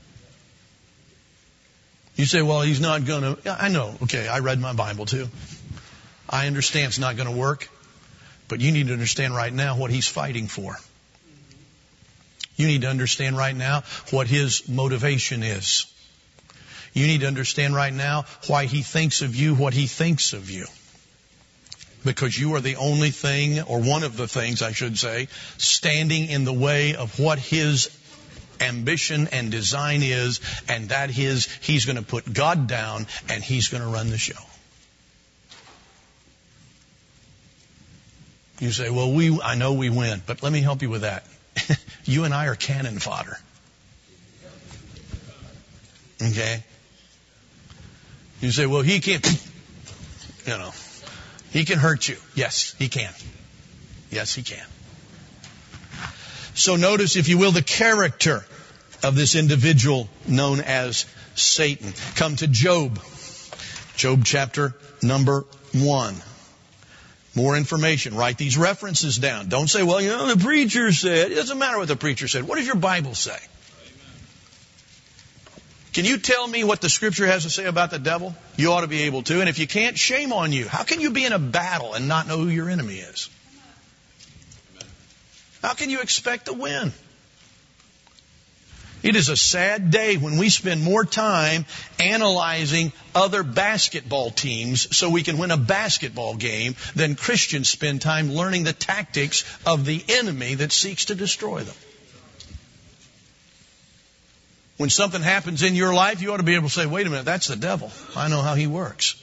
S1: You say, well, he's not going to. I know. Okay, I read my Bible too. I understand it's not going to work. But you need to understand right now what he's fighting for. You need to understand right now what his motivation is. You need to understand right now why he thinks of you what he thinks of you. Because you are the only thing, or one of the things, I should say, standing in the way of what his ambition and design is, and that is he's going to put God down and he's going to run the show. You say, well, we I know we win, but let me help you with that. You and I are cannon fodder. Okay? You say, well, he can't, you know, he can hurt you. Yes, he can. Yes, he can. So notice, if you will, the character of this individual known as Satan. Come to Job. Job chapter number one. More information. Write these references down. Don't say, well, you know, the preacher said. It doesn't matter what the preacher said. What does your Bible say? Can you tell me what the Scripture has to say about the devil? You ought to be able to. And if you can't, shame on you. How can you be in a battle and not know who your enemy is? How can you expect to win? It is a sad day when we spend more time analyzing other basketball teams so we can win a basketball game than Christians spend time learning the tactics of the enemy that seeks to destroy them. When something happens in your life, you ought to be able to say, wait a minute, that's the devil. I know how he works.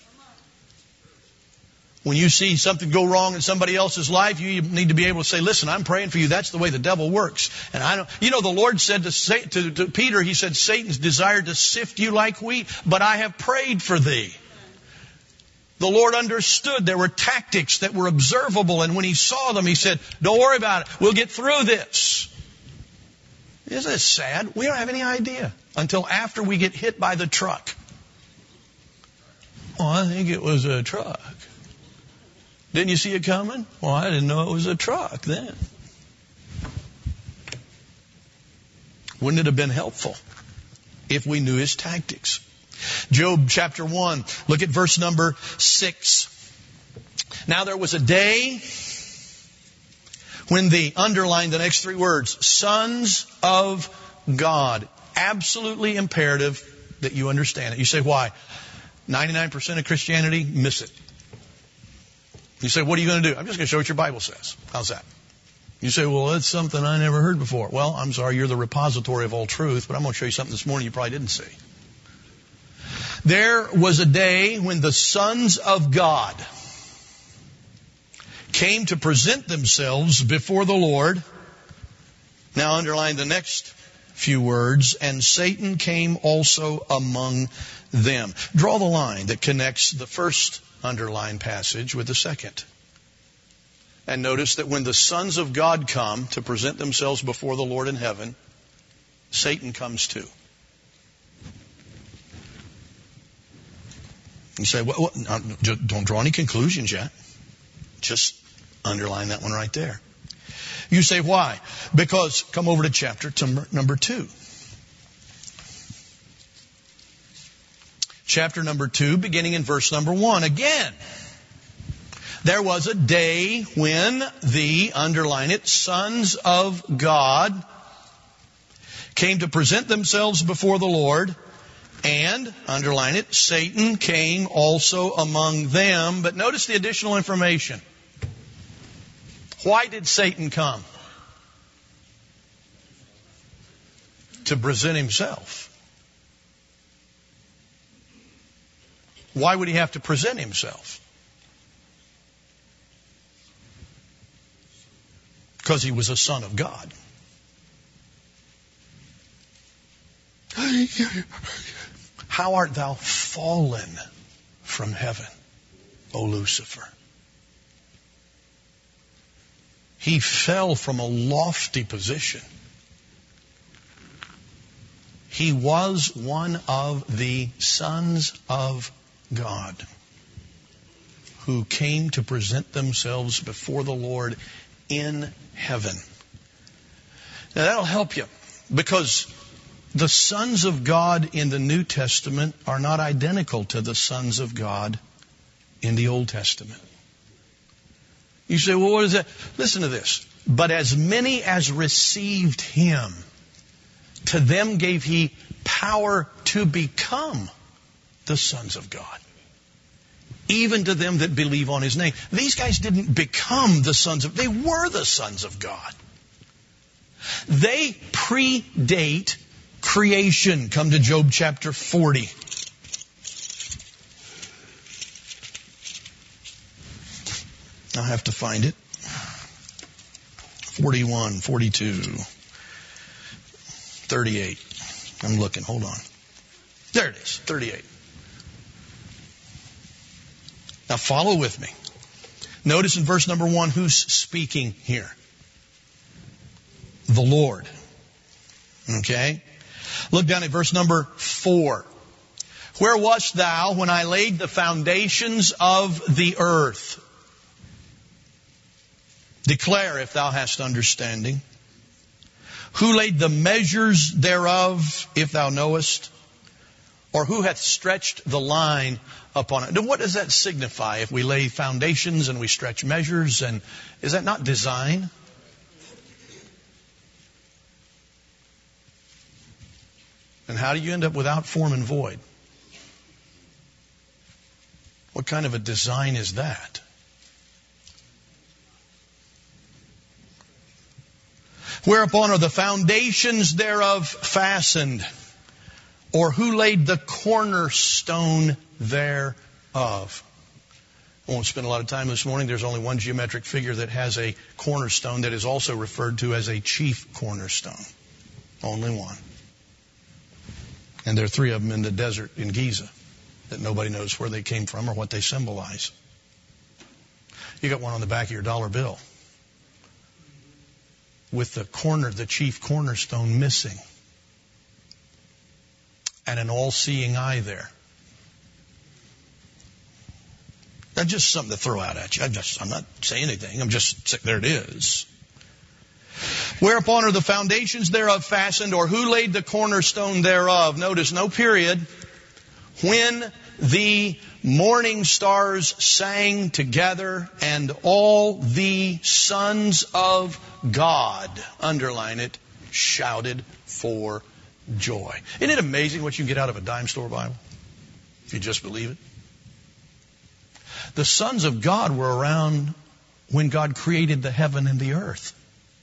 S1: When you see something go wrong in somebody else's life, you need to be able to say, listen, I'm praying for you. That's the way the devil works. And I don't, you know, the Lord said to, say, to, to Peter, he said, Satan's desired to sift you like wheat, but I have prayed for thee. The Lord understood there were tactics that were observable. And when he saw them, he said, don't worry about it. We'll get through this. Isn't it sad? We don't have any idea until after we get hit by the truck. Oh, I think it was a truck. Didn't you see it coming? Well, I didn't know it was a truck then. Wouldn't it have been helpful if we knew his tactics? Job chapter one, look at verse number six. Now there was a day when the, underline the next three words, sons of God. Absolutely imperative that you understand it. You say, why? ninety-nine percent of Christianity miss it. You say, what are you going to do? I'm just going to show what your Bible says. How's that? You say, well, that's something I never heard before. Well, I'm sorry, you're the repository of all truth, but I'm going to show you something this morning you probably didn't see. There was a day when the sons of God came to present themselves before the Lord. Now underline the next few words, and Satan came also among them. Draw the line that connects the first underlined passage with the second. And notice that when the sons of God come to present themselves before the Lord in heaven, Satan comes too. You say, well, don't draw any conclusions yet. Just underline that one right there. You say, why? Because, come over to chapter number two. Chapter number two, beginning in verse number one. Again, there was a day when the, underline it, sons of God came to present themselves before the Lord, and, underline it, Satan came also among them. But notice the additional information. Why did Satan come? To present himself. Why would he have to present himself? Because he was a son of God. How art thou fallen from heaven, O Lucifer? He fell from a lofty position. He was one of the sons of God who came to present themselves before the Lord in heaven. Now that'll help you, because the sons of God in the New Testament are not identical to the sons of God in the Old Testament. You say, well, what is that? Listen to this. But as many as received him, to them gave he power to become the sons of God, even to them that believe on his name. These guys didn't become the sons of, they were the sons of God. They predate creation. Come to Job chapter forty. I'll have to find it. forty-one, forty-two, thirty-eight. I'm looking. Hold on. There it is. thirty-eight. Now follow with me. Notice in verse number one, who's speaking here? The Lord. Okay? Look down at verse number four. Where wast thou when I laid the foundations of the earth? Declare if thou hast understanding. Who laid the measures thereof, if thou knowest? Or who hath stretched the line upon it? Now, what does that signify if we lay foundations and we stretch measures? And is that not design? And how do you end up without form and void? What kind of a design is that? Whereupon are the foundations thereof fastened? Or who laid the cornerstone thereof? I won't spend a lot of time this morning. There's only one geometric figure that has a cornerstone that is also referred to as a chief cornerstone. Only one. And there are three of them in the desert in Giza that nobody knows where they came from or what they symbolize. You got one on the back of your dollar bill with the corner, the chief cornerstone missing. And an all-seeing eye there. That's just something to throw out at you. I'm, just, I'm not saying anything. I'm just, there it is. Whereupon are the foundations thereof fastened, or who laid the cornerstone thereof? Notice, no period. When the morning stars sang together, and all the sons of God, underline it, shouted for joy. Isn't it amazing what you can get out of a dime store Bible? If you just believe it. The sons of God were around when God created the heaven and the earth.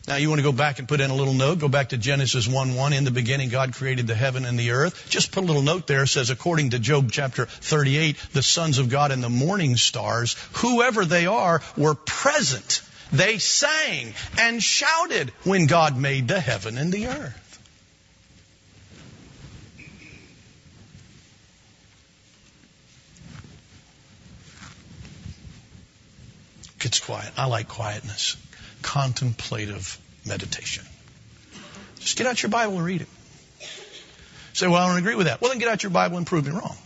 S1: Now you want to go back and put in a little note, go back to Genesis one one. In the beginning God created the heaven and the earth. Just put a little note there. It says, according to Job chapter thirty-eight, the sons of God and the morning stars, whoever they are, were present. They sang and shouted when God made the heaven and the earth. Gets quiet. I like quietness. Contemplative meditation. Just get out your Bible and read it. Say, well, I don't agree with that. Well, then get out your Bible and prove me wrong.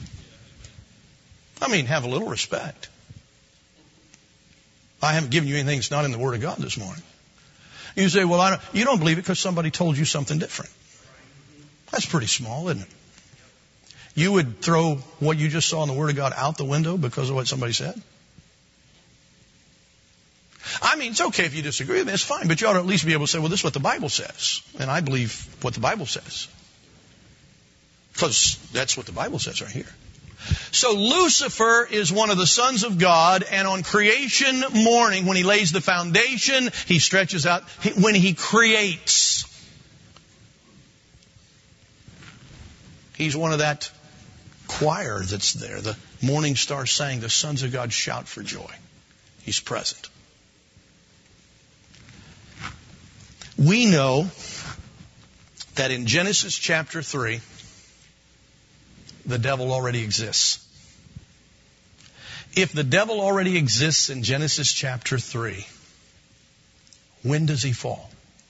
S1: I mean, have a little respect. I haven't given you anything that's not in the Word of God this morning. You say, well, I don't, you don't believe it because somebody told you something different. That's pretty small, isn't it? You would throw what you just saw in the Word of God out the window because of what somebody said? I mean, it's okay if you disagree with me. It's fine. But you ought to at least be able to say, well, this is what the Bible says. And I believe what the Bible says. Because that's what the Bible says right here. So Lucifer is one of the sons of God. And on creation morning, when he lays the foundation, he stretches out. When he creates, he's one of that choir that's there. The morning star sang, the sons of God shout for joy. He's present. We know that in Genesis chapter three, the devil already exists. If the devil already exists in Genesis chapter three, when does he fall?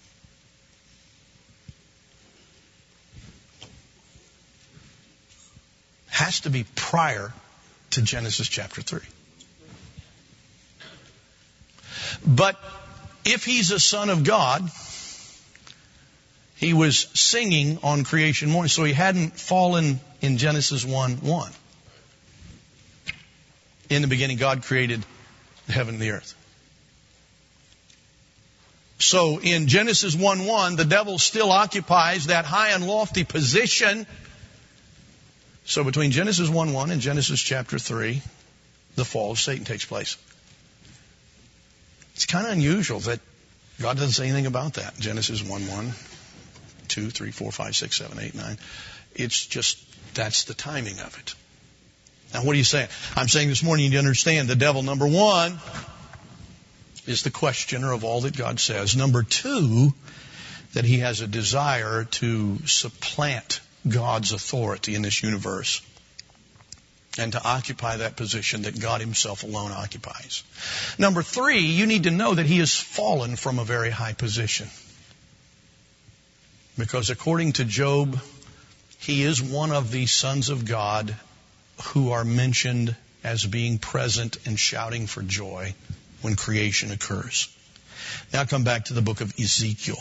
S1: Has to be prior to Genesis chapter three. But if he's a son of God, he was singing on creation morning, so he hadn't fallen in Genesis one one. In the beginning, God created the heaven and the earth. So in Genesis one one, the devil still occupies that high and lofty position. So between Genesis one one and Genesis chapter three, the fall of Satan takes place. It's kind of unusual that God doesn't say anything about that. Genesis one one, two, three, four, five, six, seven, eight, nine. It's just, that's the timing of it. Now what are you saying? I'm saying this morning you need to understand the devil, number one, is the questioner of all that God says. Number two, that he has a desire to supplant God's authority in this universe and to occupy that position that God himself alone occupies. Number three, you need to know that he has fallen from a very high position. Because according to Job, he is one of the sons of God who are mentioned as being present and shouting for joy when creation occurs. Now come back to the book of Ezekiel.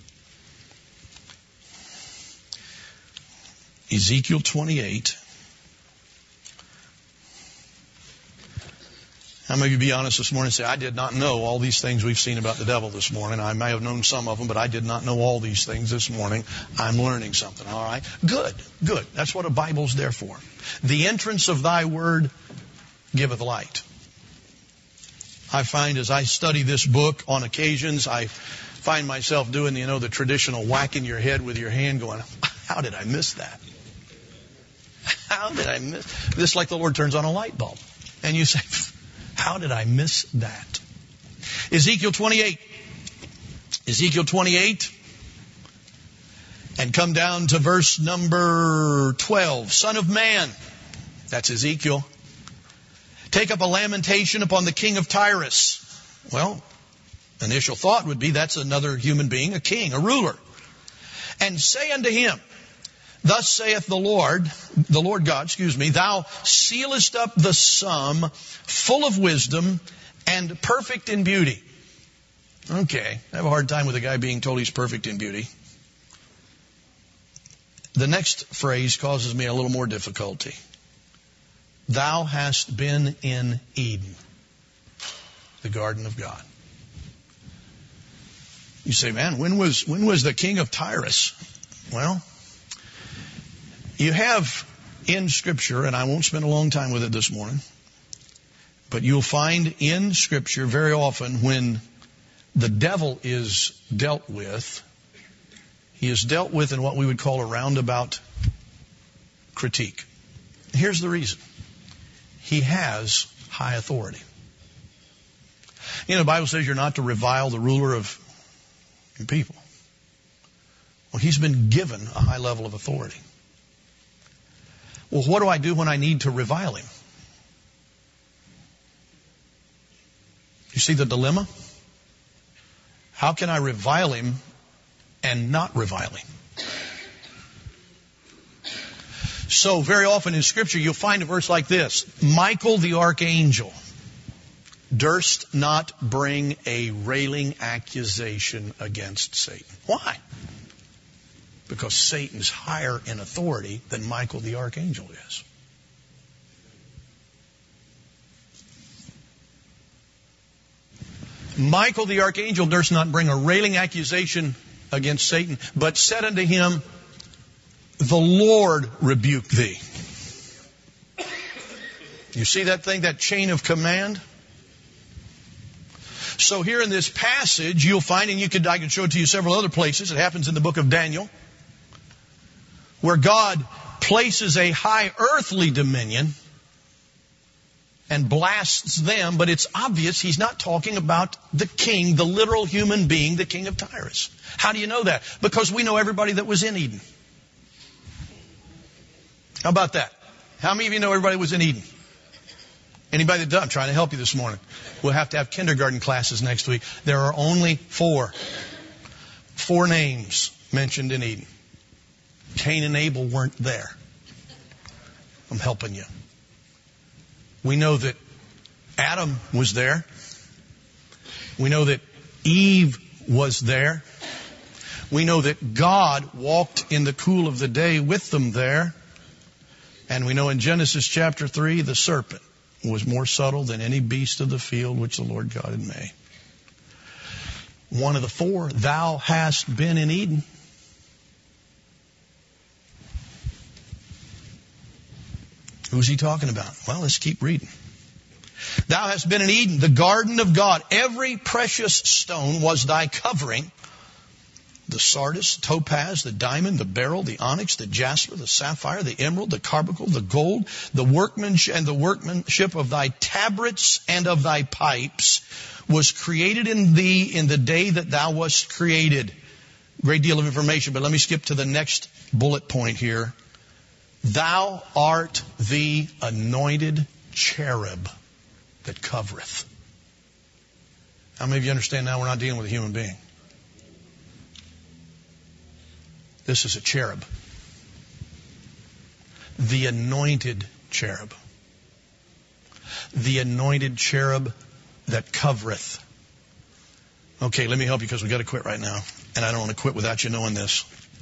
S1: Ezekiel twenty-eight. How many of you be honest this morning and say, I did not know all these things we've seen about the devil this morning. I may have known some of them, but I did not know all these things this morning. I'm learning something, all right? Good, good. That's what a Bible's there for. The entrance of thy word giveth light. I find as I study this book on occasions, I find myself doing, you know, the traditional whacking your head with your hand going, how did I miss that? How did I miss? This like the Lord turns on a light bulb. And you say, how did I miss that? Ezekiel twenty-eight. Ezekiel twenty-eight. And come down to verse number twelve. Son of man. That's Ezekiel. Take up a lamentation upon the king of Tyrus. Well, initial thought would be that's another human being, a king, a ruler. And say unto him, thus saith the Lord, the Lord God, excuse me, thou sealest up the sum, full of wisdom and perfect in beauty. Okay, I have a hard time with a guy being told he's perfect in beauty. The next phrase causes me a little more difficulty. Thou hast been in Eden, the garden of God. You say, man, when was when was the king of Tyrus? Well, you have in Scripture, and I won't spend a long time with it this morning, but you'll find in Scripture very often when the devil is dealt with. He is dealt with in what we would call a roundabout critique. Here's the reason. He has high authority. You know, the Bible says you're not to revile the ruler of your people. Well, he's been given a high level of authority. Well, what do I do when I need to revile him? You see the dilemma? How can I revile him and not revile him? So very often in Scripture you'll find a verse like this. Michael the archangel durst not bring a railing accusation against Satan. Why? Because Satan's higher in authority than Michael the archangel is. Michael the archangel durst not bring a railing accusation against Satan, but said unto him, the Lord rebuke thee. You see that thing, that chain of command? So here in this passage, you'll find, and you could, I could show it to you several other places. It happens in the book of Daniel, where God places a high earthly dominion and blasts them, but it's obvious he's not talking about the king, the literal human being, the king of Tyrus. How do you know that? Because we know everybody that was in Eden. How about that? How many of you know everybody was in Eden? Anybody that does? I'm trying to help you this morning. We'll have to have kindergarten classes next week. There are only four. Four names mentioned in Eden. Cain and Abel weren't there. I'm helping you. We know that Adam was there. We know that Eve was there. We know that God walked in the cool of the day with them there. And we know in Genesis chapter three, the serpent was more subtle than any beast of the field which the Lord God had made. One of the four, thou hast been in Eden. Who's he talking about? Well, let's keep reading. Thou hast been in Eden, the garden of God. Every precious stone was thy covering. The sardius, topaz, the diamond, the beryl, the onyx, the jasper, the sapphire, the emerald, the carbuncle, the gold, the workmanship and the workmanship of thy tabrets and of thy pipes was created in thee in the day that thou wast created. Great deal of information, but let me skip to the next bullet point here. Thou art the anointed cherub that covereth. How many of you understand now we're not dealing with a human being? This is a cherub. The anointed cherub. The anointed cherub that covereth. Okay, let me help you because we've got to quit right now. And I don't want to quit without you knowing this.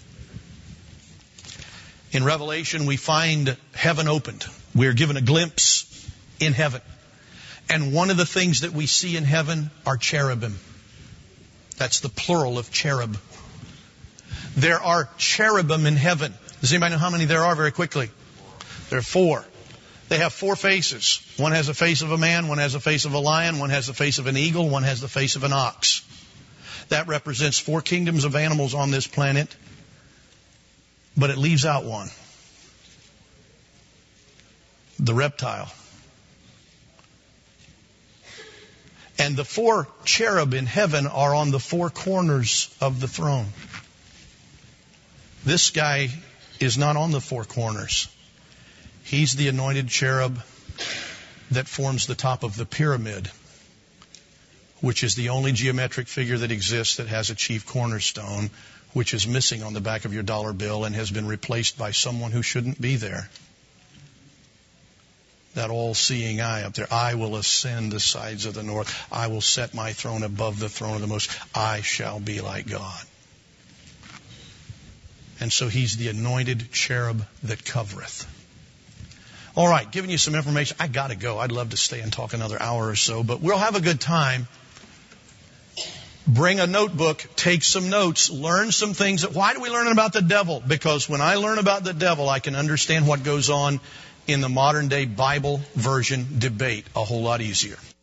S1: In Revelation, we find heaven opened. We are given a glimpse in heaven. And one of the things that we see in heaven are cherubim. That's the plural of cherub. There are cherubim in heaven. Does anybody know how many there are very quickly? There are four. They have four faces. One has the face of a man, one has the face of a lion, one has the face of an eagle, one has the face of an ox. That represents four kingdoms of animals on this planet. But it leaves out one. The reptile. And the four cherub in heaven are on the four corners of the throne. This guy is not on the four corners. He's the anointed cherub that forms the top of the pyramid, which is the only geometric figure that exists that has a chief cornerstone, which is missing on the back of your dollar bill and has been replaced by someone who shouldn't be there. That all-seeing eye up there. I will ascend the sides of the north. I will set my throne above the throne of the Most. I shall be like God. And so he's the anointed cherub that covereth. All right, giving you some information. I got to go. I'd love to stay and talk another hour or so, but we'll have a good time. Bring a notebook, take some notes, learn some things. Why do we learn about the devil? Because when I learn about the devil, I can understand what goes on in the modern day Bible version debate a whole lot easier.